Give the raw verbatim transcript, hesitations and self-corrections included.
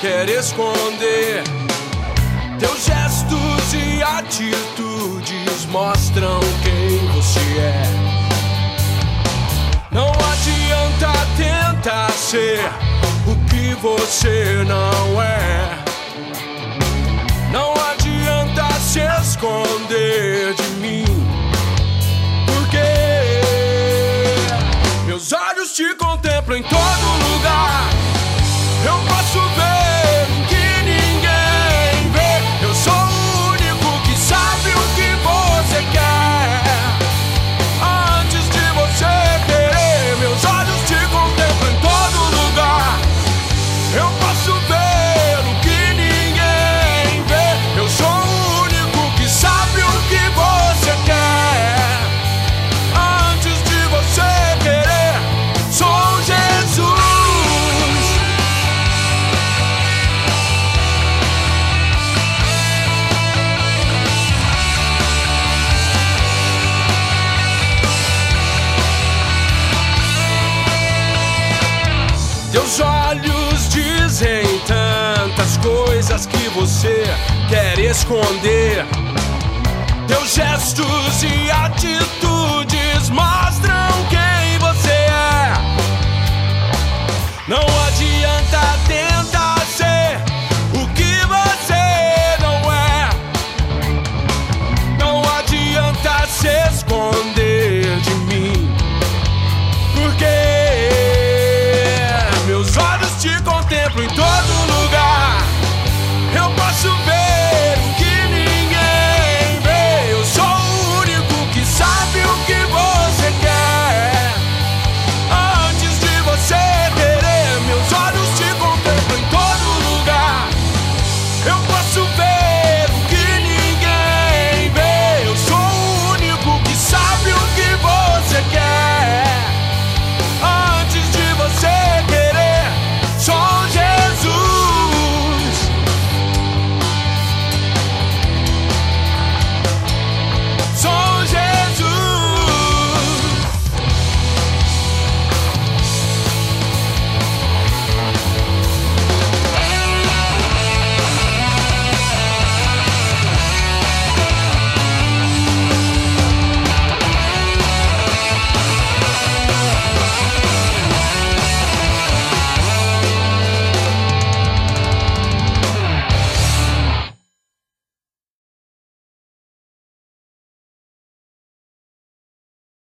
quer esconder. Teus gestos e atitudes mostram quem você é. Não adianta tentar ser o que você não é. Não adianta se esconder de mim, porque meus olhos te contemplam em todo lugar. Eu posso ver o que ninguém vê. Eu sou o único que sabe o que você quer. Antes de você querer, meus olhos te contemplam em todo lugar. Eu posso ver o que ninguém vê. Eu sou o único que sabe o que você quer. Antes de você querer, sou Jesus. Teus olhos dizem tantas coisas que você quer esconder. Teus gestos e atitudes